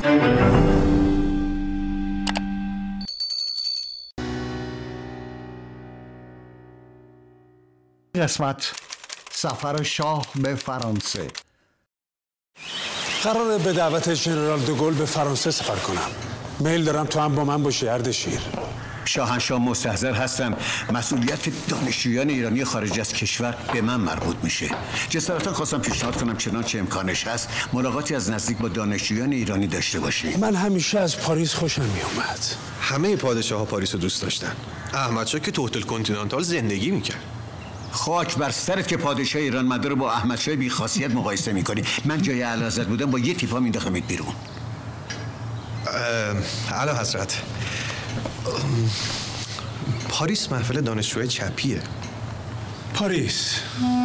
قسمت سفر شاه به فرانسه. قراره به دعوت ژنرال دوگل به فرانسه سفر کنم. میل دارم تو هم با من باشی اردشیر. شاهنشاه مستحضر هستن مسئولیت دانشجویان ایرانی خارج از کشور به من مربوط میشه. جسارتا خواستم پیشنهاد کنم چنانچه امکانش هست ملاقاتی از نزدیک با دانشجویان ایرانی داشته باشی. من همیشه از پاریس خوشم میومد. همه پادشاه‌ها پاریس رو دوست داشتن. احمدشاه که تو هتل کنتینانتال زندگی میکرد. خاک بر سرت که پادشاه ایران مدار رو با احمدشاه بی خاصیت مقایسه میکنی. من جای اعلیحضرت بودم با یه تیپا مینداختمت بیرون. اعلیحضرت، پاریس محفل دانشجوی چپیه. پاریس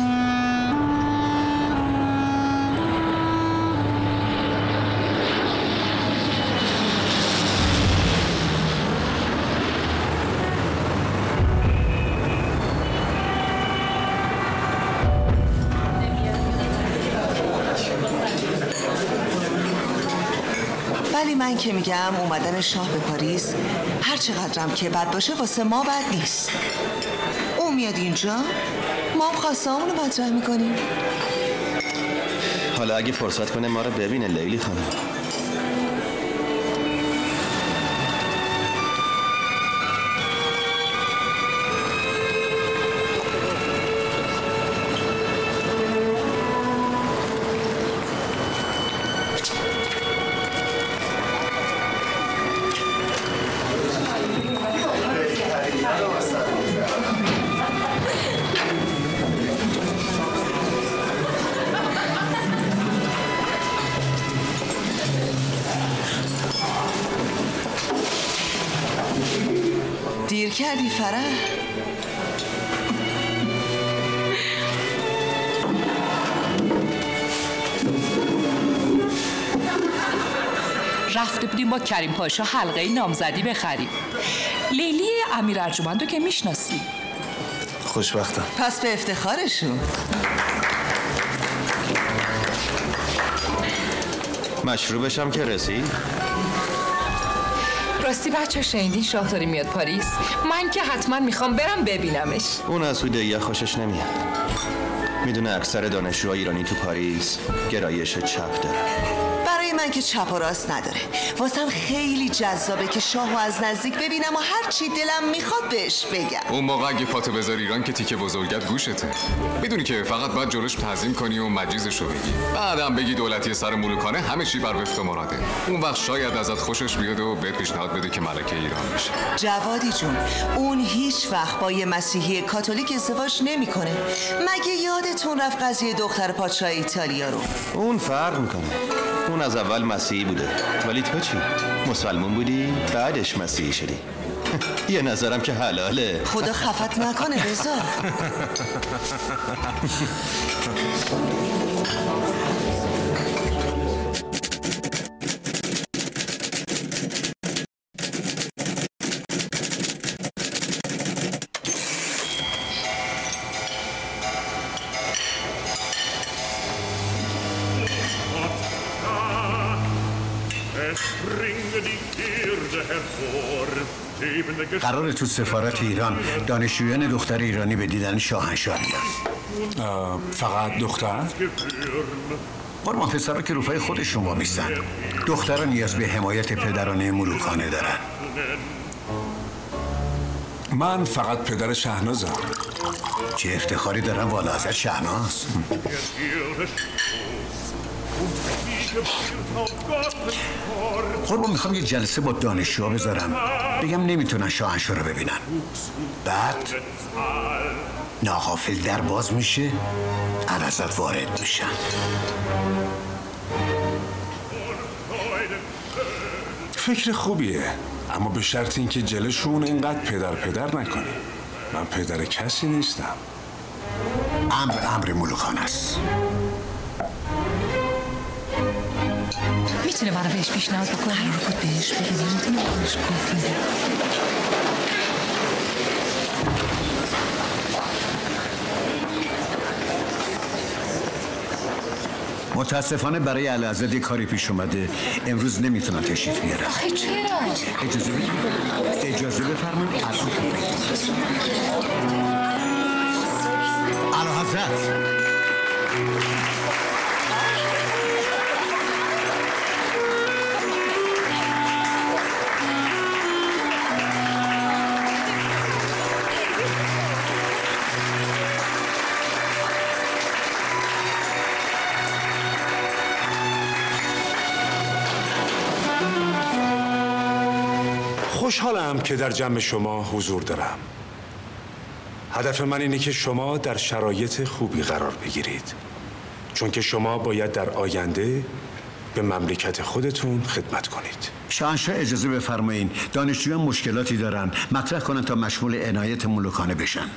ولی من که میگم اومدن شاه به پاریس هر چقدرم که بد باشه واسه ما بد نیست. اون میاد اینجا، ما هم خواسته‌هامون رو مطرح میکنیم. حالا اگه فرصت کنه ما رو ببینه لیلی خانم. دیر کردی فرح. رفته بودیم با کریم پاشا حلقه نامزدی بخریم. لیلی امیر ارجمندو که میشناسی. خوشبختم. پس به افتخارشون. مشروبش هم که رسید. راستی بچه شنیدین شاه داری میاد پاریس؟ من که حتما میخوام برم ببینمش. اون از سوی خوشش نمیاد. میدونه اکثر دانشجوهای ایرانی تو پاریس گرایش چپ داره. برای من که چپ و راست نداره. واسم خیلی جذابه که شاهو از نزدیک ببینم و هر چی دلم میخواد بهش بگم. اون موقع اگه پاتو بذاری ایران که تیکه بزرگت گوشته. میدونی که فقط باید جلوش تعظیم کنی و مجیزشو بگی. بعدم بگی دولتی سر ملوکانه همه چی بر وفق مراده. اون وقت شاید ازت خوشش بیاد و بهت پیشنهاد بده که ملکه ایران بشی. جوادی جون، اون هیچ وقت با یه مسیحی کاتولیک ازدواج نمیکنه. مگه یادتون رفت قضیه دختر پادشاه ایتالیا رو؟ اون فرق میکنه. اون از اول مسیحی بوده. ولی تو چی؟ مسلمون بودی بعدش مسیحی شدی. یه نظرم که حلاله. خدا خفت نکنه بذار. قراره تو سفارت ایران دانشجویان دختر ایرانی به دیدن شاهنشاه بیان. فقط دختر؟ قربان پسرها که روپای خودشون وامیستن. دخترها نیاز به حمایت پدرانه ملوکانه دارن. من فقط پدر شهنازم. چه افتخاری دارن والا حضرت شهناز. قربان میخوام یه جلسه با دانشجوها بذارم بگم نمیتونن شاهنشاه رو ببینن. بعد ناغافل در باز میشه، اعلیحضرت وارد میشن. فکر خوبیه، اما به شرط اینکه جلوشون اینقدر پدر نکنی. من پدر کسی نیستم. امر ملوکانه است. میتونه منو بهش پیشنهاد بکنه؟ قرار بود بهش بگم نمیتونم بهش گفتم. متاسفانه برای اعلیحضرت یه کاری پیش اومده، امروز نمیتونن تشریف بیارن. آخه چرا؟ اجازه بفرمایید. اعلیحضرت خوشحالم که در جمع شما حضور دارم. هدف من اینه که شما در شرایط خوبی قرار بگیرید، چون که شما باید در آینده به مملکت خودتون خدمت کنید. شاهنشاه اجازه بفرمایین، دانشجویان مشکلاتی دارن، مطرح کنن تا مشمول عنایت ملوکانه بشن.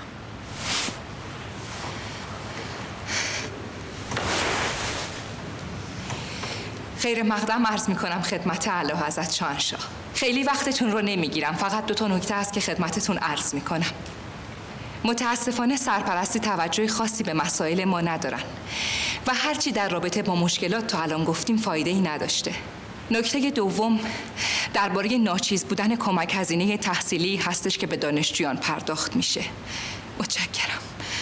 خیر مقدم عرض میکنم خدمت اعلیحضرت شاهنشاه. خیلی وقتتون رو نمیگیرم، فقط 2 نکته است که خدمتتون عرض میکنم. متاسفانه سرپرستی توجه خاصی به مسائل ما ندارن و هرچی در رابطه با مشکلات تا الان گفتیم فایده ای نداشته. نکته دوم درباره ناچیز بودن کمک هزینه تحصیلی هستش که به دانشجویان پرداخت میشه. متشکرم.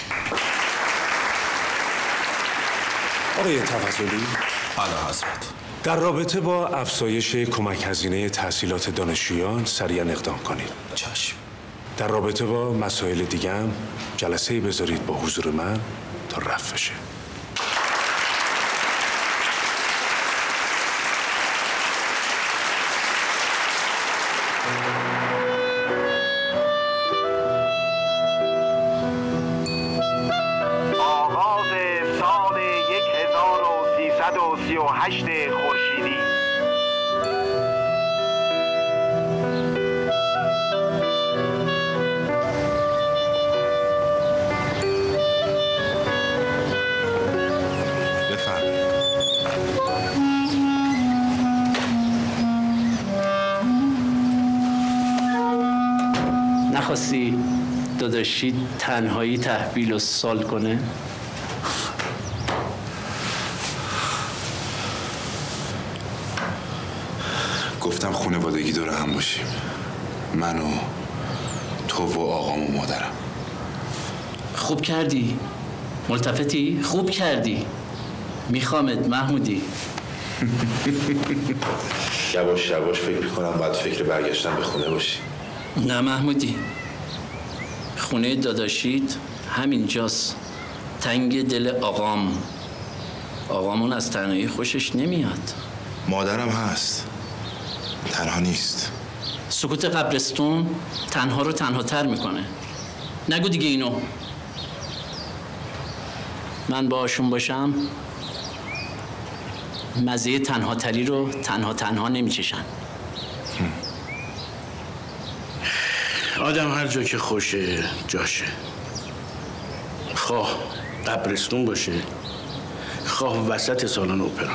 آقای تفضلی، اعلیحضرت، در رابطه با افزایش کمک هزینه تحصیلات دانشجویان سریعا اقدام کنید. چشم. در رابطه با مسائل دیگه هم جلسه‌ای بذارید با حضور من تا رفع بشه. آغاز سال 1338 خورشیدی. نخواستی داداشی تنهایی تحویل و سال کنه؟ گفتم خانوادگی دور هم باشیم، من و تو و آقام و مادرم. خوب کردی، ملتفتی؟ خوب کردی. میخوامت محمودی. یواش یواش فکر میکنم باید فکر برگشتن به خونه باشی. نه محمودی، خونه داداشیت همینجاست، تنگ دل آقام. آقامون از تنهایی خوشش نمیاد. مادرم هست، تنها نیست. سکوت قبرستون تنها رو تنها تر میکنه. نگو دیگه اینو. من باهاشون باشم مزه تنها تری رو تنها نمیچشن. آدم هر جا که خوشه جاشه، خواه قبرستون باشه خواه وسط سالن اپرا.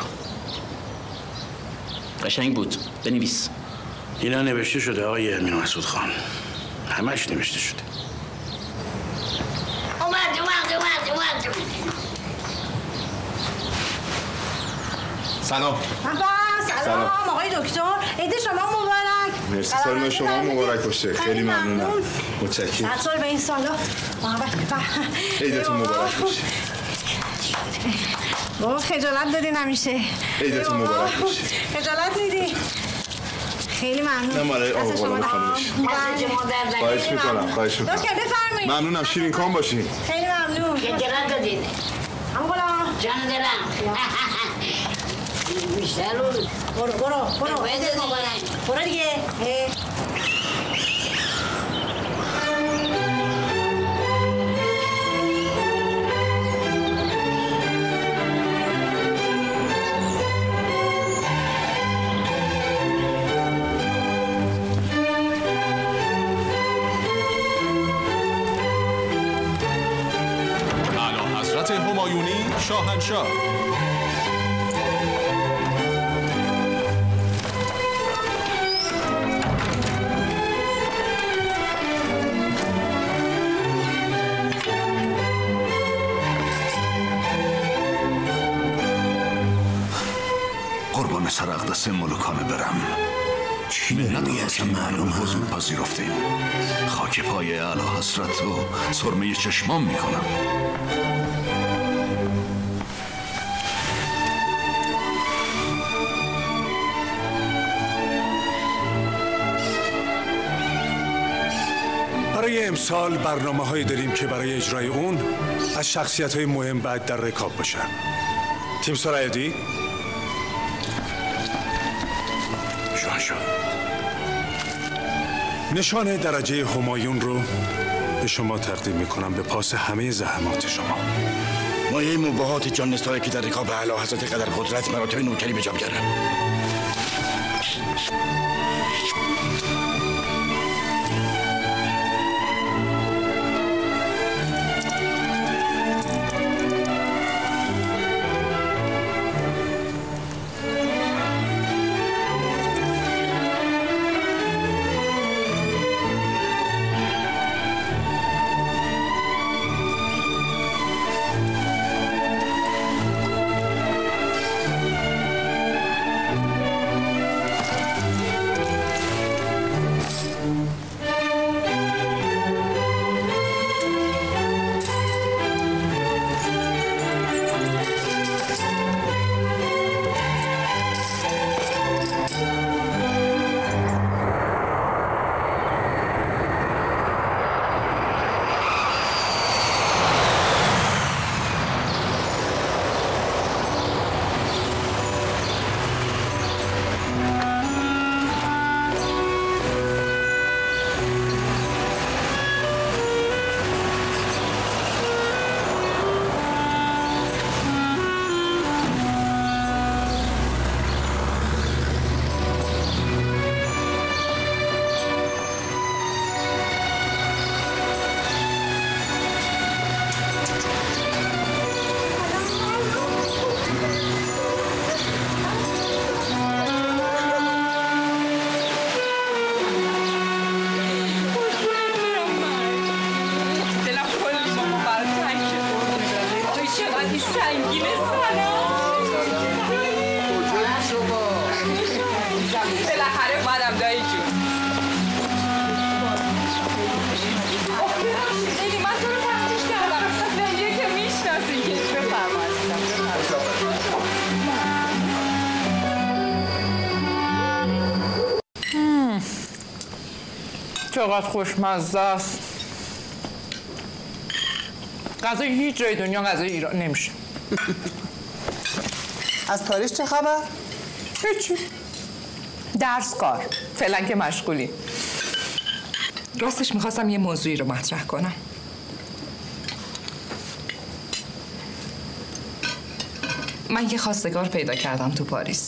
قشنگ بود، بنویس. اینا نوشته شده آقای امین مسعود خان، همش نوشته شده. اومد. سلام. سلام آقای دکتر، عید شما مبارک. مرسی، سال شما مبارک باشه. خیلی ممنونم. متشکرم. صد سال به این سالا. عیدتون مبارک باشه. بابا خجالت دادین همیشه. عیدتون مبارک باشه. خجالت میدی. خیلی ممنون. نه مالای آقا خانمش. خواهش میکنم. دکتر بفرمایید. ممنونم، شیرین کام باشین. خیلی ممنون. خجالت دادین. اما غلام جان دلم. بیشتر رو. برو دیگه. اعلیحضرت همایونی شاهنشاه. قربان سر اقدس ملوکانه برم. چی نمیگه که معلوم حضور پذیرفتیم. خاک پای اعلی حضرت و سرمه چشمام میکنم. برای امسال برنامه هایی داریم که برای اجرای اون از شخصیت های مهم باید در رکاب باشن. تیم سرایدی شاهنشاه، نشان درجه همایون رو به شما تقدیم میکنم به پاس همه زحمات شما. مایه مباهات جان نستایی که در رکاب اعلی حضرت قدر قدرت مراتب نوکری به جا بیارم. چقدر خوشمزه است. غذای هیچ جای دنیا غذای ایران نمیشه. از پاریس چه خبر؟ هیچی. درس کار. فعلا که مشغولی. راستش میخواستم یه موضوعی رو مطرح کنم. من یه خواستگار پیدا کردم تو پاریس.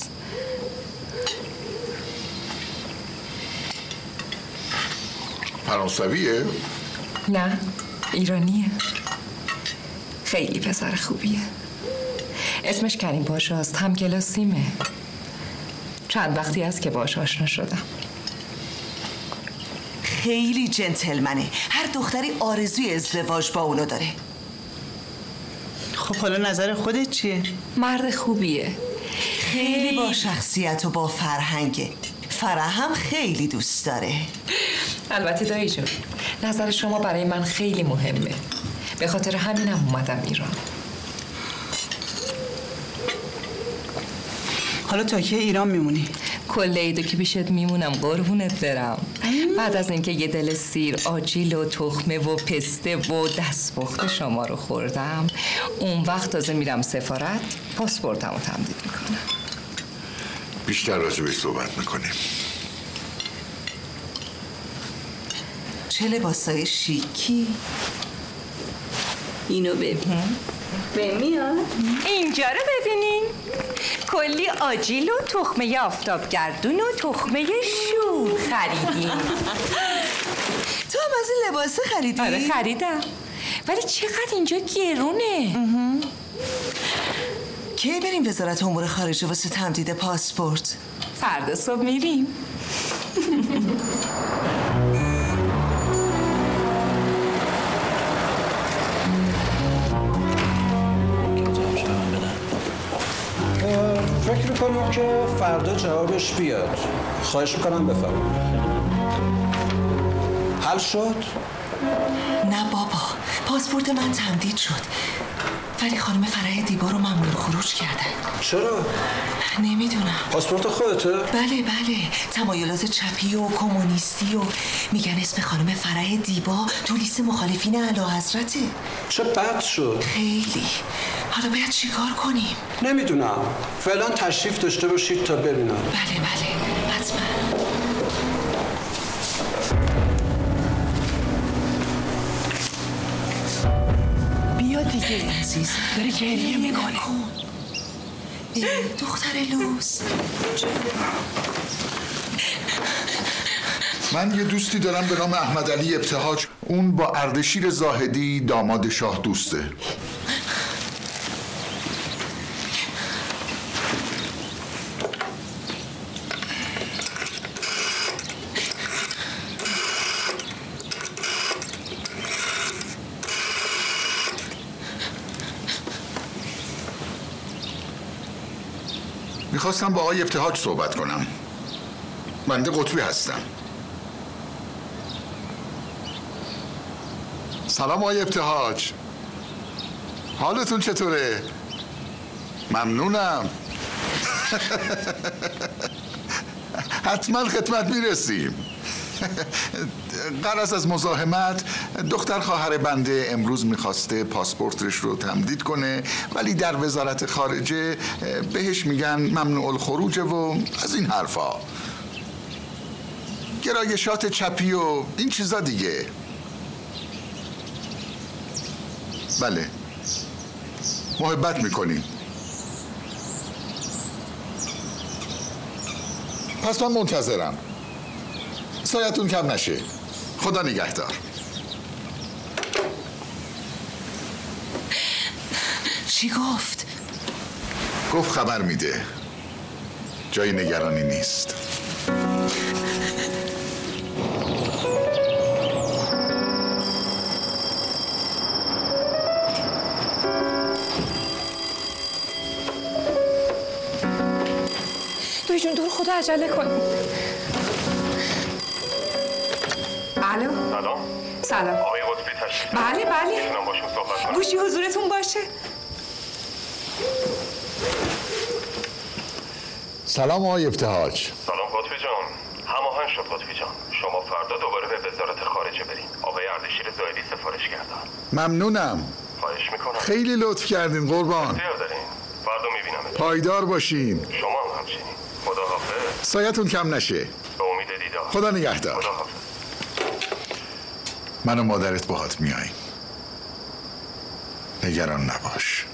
فرانسویه؟ نه، ایرانیه. خیلی پسر خوبیه. اسمش کریم پاشاست، هم کلاسیمه. چند وقتی است که باهاش آشنا شدم. خیلی جنتلمنه. هر دختری آرزوی ازدواج با اونو داره. خب حالا نظر خودت چیه؟ مرد خوبیه. خیلی با شخصیت و با فرهنگه. فرح هم خیلی دوست داره. البته دایی جون، نظر شما برای من خیلی مهمه. به خاطر همینم اومدم ایران. حالا تا کی ایران میمونی؟ کل عیدو که پیشت میمونم قربونت برم. بعد از اینکه یه دل سیر آجیل و تخمه و پسته و دستپخت شما رو خوردم، اون وقت تازه میرم سفارت پاسپورتمو تمدید میکنم. بیشتر راجبش صحبت میکنیم. چه لباسای شیکی. اینو ببین. بمیاد اینجا رو ببینین. کلی آجیل و تخمه آفتابگردون و تخمه شور خریدیم. تو هم از این لباسه خریدی؟ آره خریدم. ولی چقدر اینجا گرونه. کی بریم وزارت امور خارجه واسه تمدید پاسپورت؟ فردا صبح میریم. فکر میکنم که فردا جوابش بیاد. خواهش میکنم بفرمایید. حل شد؟ نه بابا، پاسپورت من تمدید شد، ولی خانم فرح دیبا رو ممنوع خروج کردن. چرا؟ نمیدونم. پاسپورت خودته؟ بله، تمایلات چپی و کمونیستی و میگن اسم خانم فرح دیبا تو لیست مخالفین اعلیحضرته. چه بد شد. خیلی. حالا باید چیکار کنیم؟ نمیدونم. فعلا تشریف داشته باشید تا ببینم. بله حتما. بیا دیگه عزیز، داره گریه میکنه. دختر لوس. من یه دوستی دارم به نام احمد علی ابتهاج. اون با اردشیر زاهدی داماد شاه دوسته. میخواستم با آقای ابتهاج صحبت کنم. بنده قطبی هستم. سلام آقای ابتهاج، حالتون چطوره؟ ممنونم. حتما خدمت میرسیم. غرض از مزاحمت، دختر خواهر بنده امروز میخواسته پاسپورتش رو تمدید کنه، ولی در وزارت خارجه بهش میگن ممنوع الخروجه و از این حرفا، گرایشات چپی و این چیزا دیگه. بله، محبت میکنیم. پس من منتظرم. سایتون کم نشه. خدا نگهدار. چی گفت؟ گفت خبر میده. جای نگرانی نیست. دوی جون دور خدا عجله کن. الو. سلام. آقای قطبی تشریف. بله. میتونم باشون صحبت کنم؟ گوشی حضورتون باشه. سلام آقای ابتهاج. سلام قطبی جان. هماهنگ شد قطبی جان. شما فردا دوباره به وزارت خارجه برین. آقای اردشیر زاهدی سفارش کردن. ممنونم. خواهش میکنم. خیلی لطف کردین قربان. اختیار دارین. فردا میبینم. پایدار باشین. شما هم همچنین. خداحافظ. سایتون کم نشه. به امید دیدار. خدا نگهدار. خداحافظ. من و مادرت باهات میاییم. نگران نباش.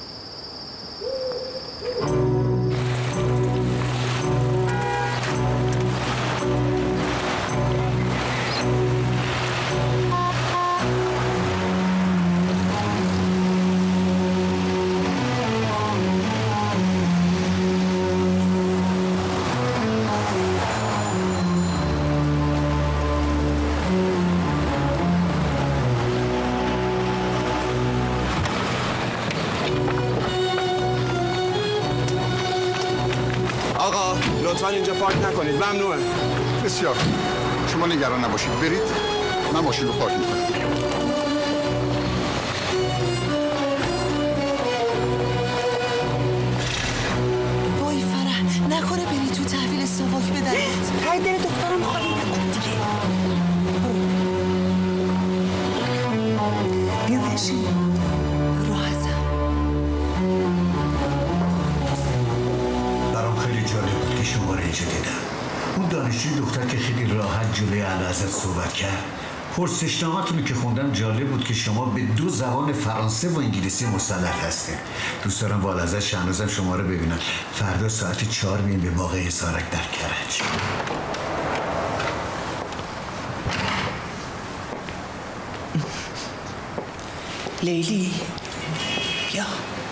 آقا لطفا اینجا پارک نکنید، ممنوعه. بسیار. شما نگران نباشید، برید. من ماشین رو پارک میکنم. وای فرح، نکنه بری تو تحویل ساواک بدهید. های دل دکترم خالی نکن دیگه. بیا بشین. راحتم. برام خیلی جالب بود که شما رو اینجا دیدم. اون دانشجوی دختر که خیلی راحت جلوی اعلیحضرت صحبت کرد. پرسشنامه‌تون رو که خوندم جالب بود که شما به 2 زبان فرانسه و انگلیسی مسلح هستید. دوست دارم با اعلیحضرت شهنازم شما رو ببینم. فردا ساعت 4 میریم به باغ اسارک در کرج. لیلی بیا.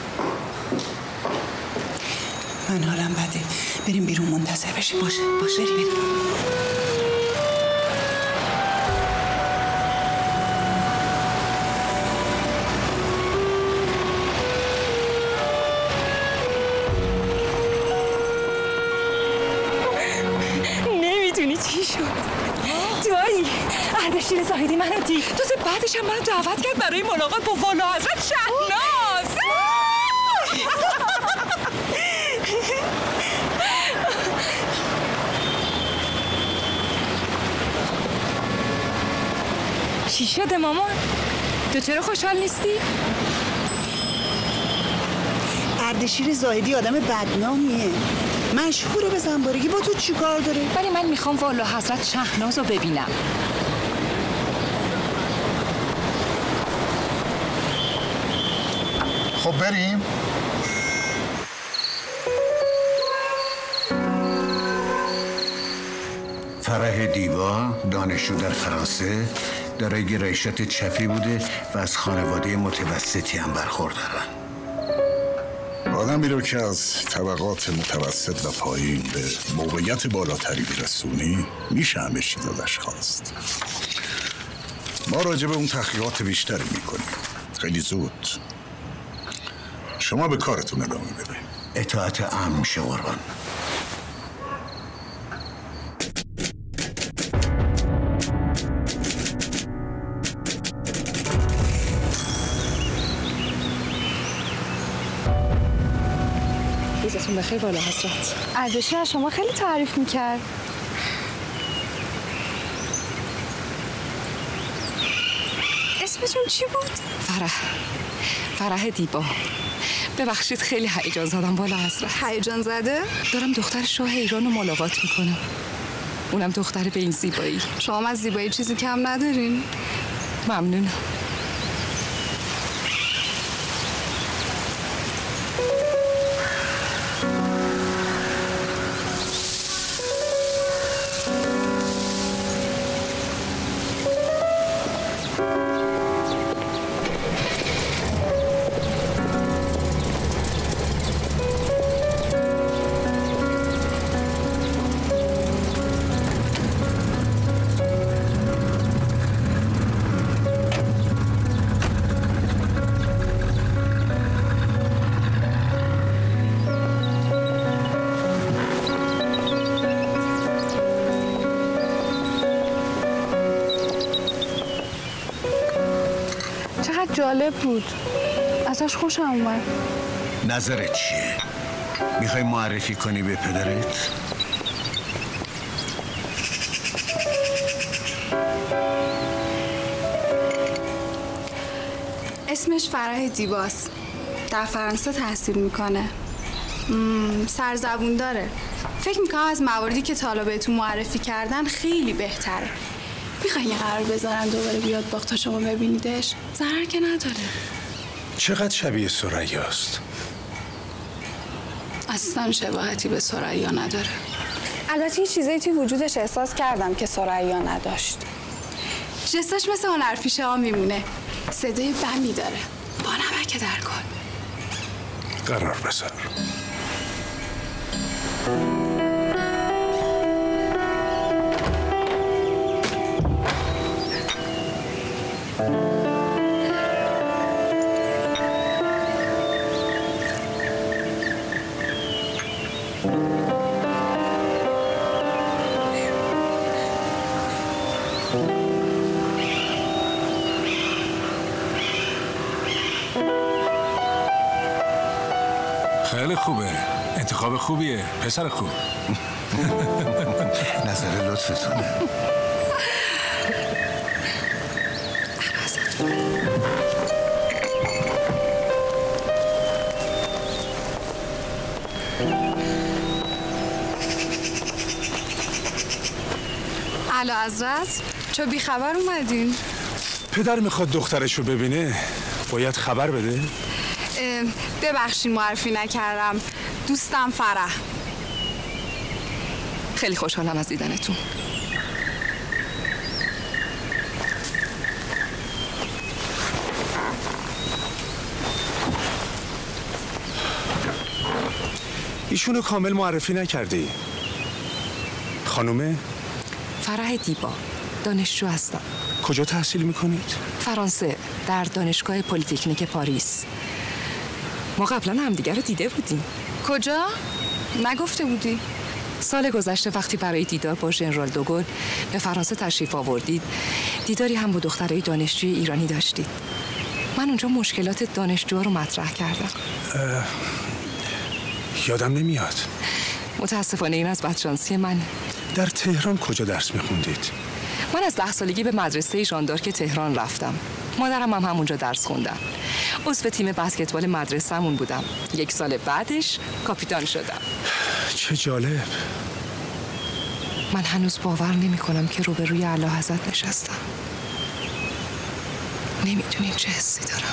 من حالم بده، بریم بیرون منتظر بشیم. باشه بریم. اردشیر زاهدی منو دید. تازه بعدش هم منو دعوت کرد برای ملاقات با والا حضرت شهناز. چی شده مامان؟ تو چرا خوشحال نیستی؟ اردشیر زاهدی آدم بدنامیه، مشهوره به زنبارگی. با تو چی کار داره؟ ولی من میخوام والا حضرت شهناز رو ببینم. خب بریم. فرح دیبا دانشجو در فرانسه، دارای گرایشات چپی بوده و از خانواده متوسطی هم برخوردارن. آدمی رو که از طبقات متوسط و پایین به موقعیت بالاتری برسونی میشه همه چیز ازش خواست. ما راجع به اون تحقیقات بیشتری میکنیم. خیلی زود. شما به کارتون ادامه بده. اطاعت امر میشه قربان. روزتون بخیر والا حضرت. اردشیر از شما خیلی تعریف میکرد. اسمتون چی بود؟ فرح دیبا. ببخشید خیلی هیجان زدم والا حضرت. هیجان زده؟ دارم دختر شاه ایران رو ملاقات میکنم، اونم دختر به این زیبایی. شما از زیبایی چیزی کم ندارین؟ ممنونم. جالب بود، ازش خوشم اومد. نظرت چیه؟ میخوای معرفی کنی به پدرت؟ اسمش فرح دیباست، در فرانسه تحصیل میکنه. سرزبون داره. فکر میکنم از مواردی که تا حالا بهتون معرفی کردن خیلی بهتره. میخوایی یه قرار بذارن دوباره بیاد باغ تا شما ببینیدش؟ ضرر که نداره. چقدر شبیه ثریاست؟ اصلا شباهتی به ثریا نداره. البته یه چیزایی توی وجودش احساس کردم که ثریا نداشت. جسمش مثل هنرپیشه ها میمونه. صدای بمی داره، با نمک در کن. قرار بذار. خیلی خوبه، انتخاب خوبیه، پسر خوب. نظر لطفتونه. اعلی حضرت، چو بی خبر اومدین؟ پدر میخواد دخترشو ببینه، باید خبر بده؟ ببخشید معرفی نکردم، دوستم فرح. خیلی خوشحالم از دیدنتون. ایشونو کامل معرفی نکردی. خانومه؟ فرح دیبا، دانشجو هستم. کجا تحصیل میکنید؟ فرانسه، در دانشگاه پلیتکنیک پاریس. ما قبلا همدیگر رو دیده بودیم. کجا؟ نگفته بودی؟ سال گذشته وقتی برای دیدار با ژنرال دوگل به فرانسه تشریف آوردید، دیداری هم با دخترای دانشجوی ایرانی داشتید. من اونجا مشکلات دانشجوها رو مطرح کردم. یادم نمیاد. متاسفانه این از بدشانسی من. در تهران کجا درس میخوندید؟ من از 10 سالگی به مدرسه ژان دارک تهران رفتم. مادرم هم همونجا درس خوندم. عضو تیم بسکتبال مدرسه‌مون بودم. 1 سال بعدش کاپیتان شدم. چه جالب. من هنوز باور نمی‌کنم که روبروی اعلیحضرت نشستم. نمیدونین چه حسی دارم.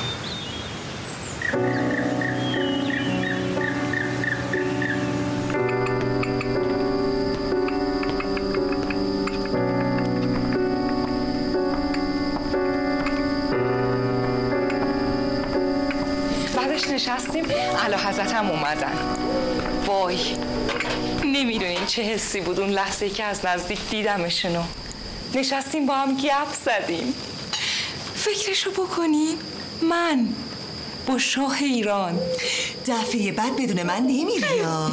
بعدش نشستیم، اعلیحضرت هم اومدن. وای، نمیدونین چه حسی بود اون لحظه‌ای که از نزدیک دیدمشونو. نشستیم با هم گپ زدیم. فکرشو بکنین، من با شاه ایران. دفعه بعد بدون من نمیری یا؟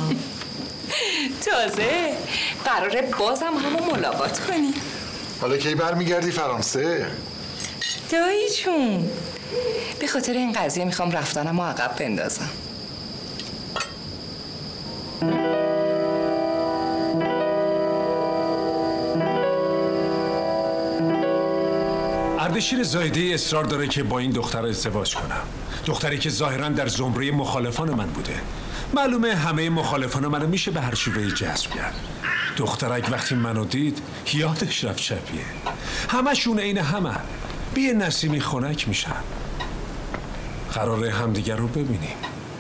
تازه قراره بازم همو ملاقات کنی. حالا کی برمیگردی فرانسه؟ دایی چون به خاطر این قضیه میخوام رفتنم و عقب بندازم. اردشیر زاهدی اصرار داره که با این دختر ازدواج کنم. دختری که ظاهراً در زمره مخالفان من بوده. معلومه همه مخالفان منو میشه به هر شیوهی جذب کرد. دخترک وقتی منو دید یادش رفت شبیه. همشون عین همن. بی نسیمی خنک میشن. قراره همدیگر رو ببینیم.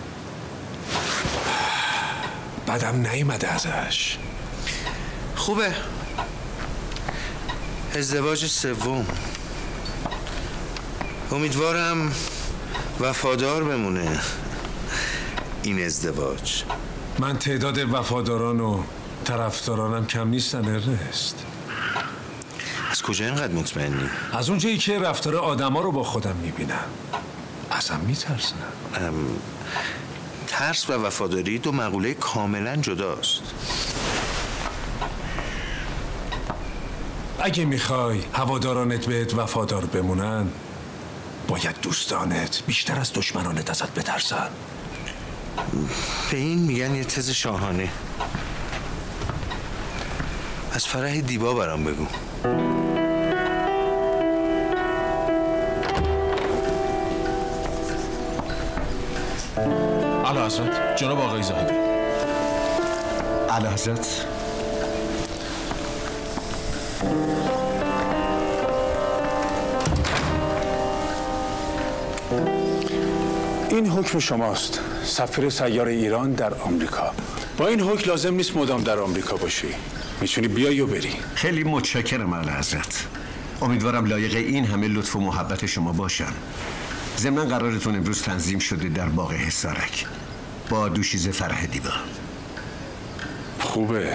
بعدم نیومده ازش. خوبه. ازدواج سوم. امیدوارم وفادار بمونه این ازدواج. من تعداد وفاداران و طرفدارانم کم نیستن ارنست. از کجا اینقدر مطمئنی؟ از اونجایی که رفتار آدما رو با خودم میبینم. ازم میترسن. ترس و وفاداری دو مقوله کاملا جداست. اگه میخوای هوادارانت بهت وفادار بمونن باید دوستانت بیشتر از دشمنانت ازت بترسن. به این میگن یه تز شاهانه. از فرح دیبا برام بگو. اعلیحضرت، جناب آقای زاهدی. اعلیحضرت. این حکم شماست، سفیر سیار ایران در آمریکا. با این حکم لازم نیست مدام در آمریکا باشی. میتونی بیای و بری. خیلی متشکرم اعلیحضرت. امیدوارم لایق این همه لطف و محبت شما باشم. ضمن قرارتون امروز تنظیم شده در باغ حصارک با دوشیزه فرح دیبا. خوبه.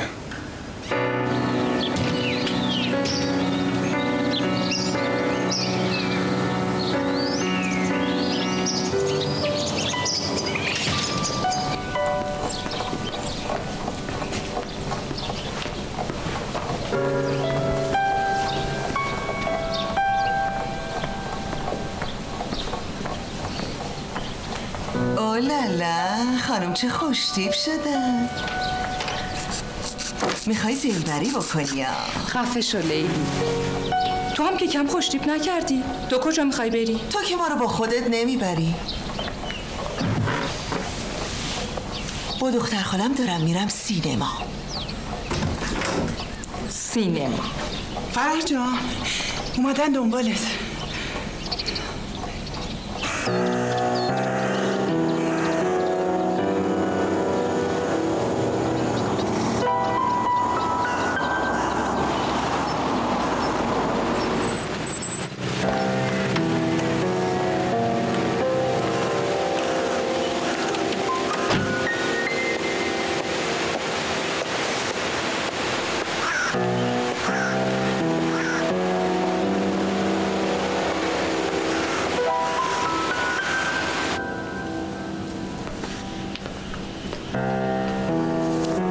اولالا خانم چه خوشتیپ شدن. میخوای دلبری بکنی یا؟ خفه شو لیلی. تو هم که کم خوشتیپ نکردی. تو کجا میخوای بری؟ تو که ما رو با خودت نمیبری. با دختر خالم دارم میرم سینما. سینما؟ فرح جان اومدن دنبالت.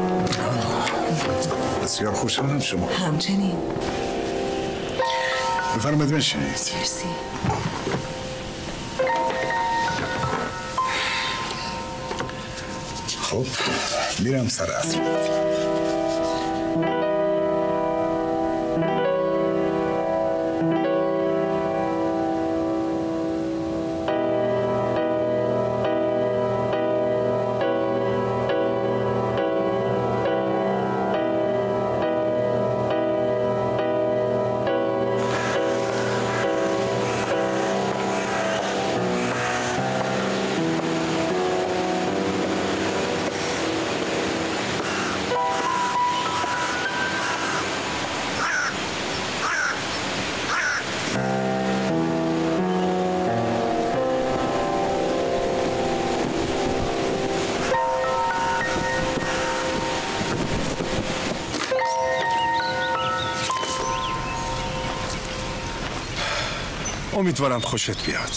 بسیار خوشحالم شما. همچنین. بفرمایید بشینید. مرسی. خب میرم سر عصر. امیدوارم خوشت بیاد.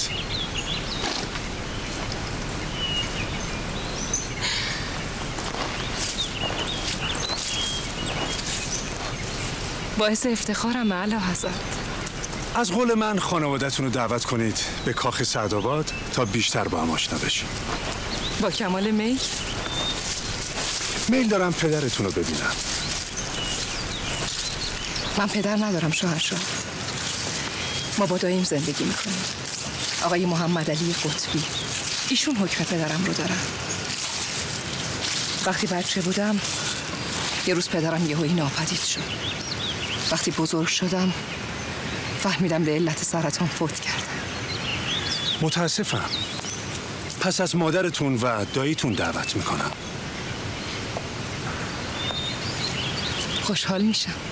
باعث افتخارم اعلی حضرت. از قول من خانوادتون رو دعوت کنید به کاخ سعدآباد تا بیشتر با هم آشنا بشیم. با کمال میل. میل دارم پدرتون رو ببینم. من پدر ندارم شوهرجان. ما با دایم زندگی میکنیم. آقای محمد علی قطبی، ایشون حکم پدرم رو دارن. وقتی بچه بودم یه روز پدرم یهویی ناپدید شد. وقتی بزرگ شدم فهمیدم به علت سرطان فوت کرد. متاسفم. پس از مادرتون و داییتون دعوت میکنم. خوشحال میشم.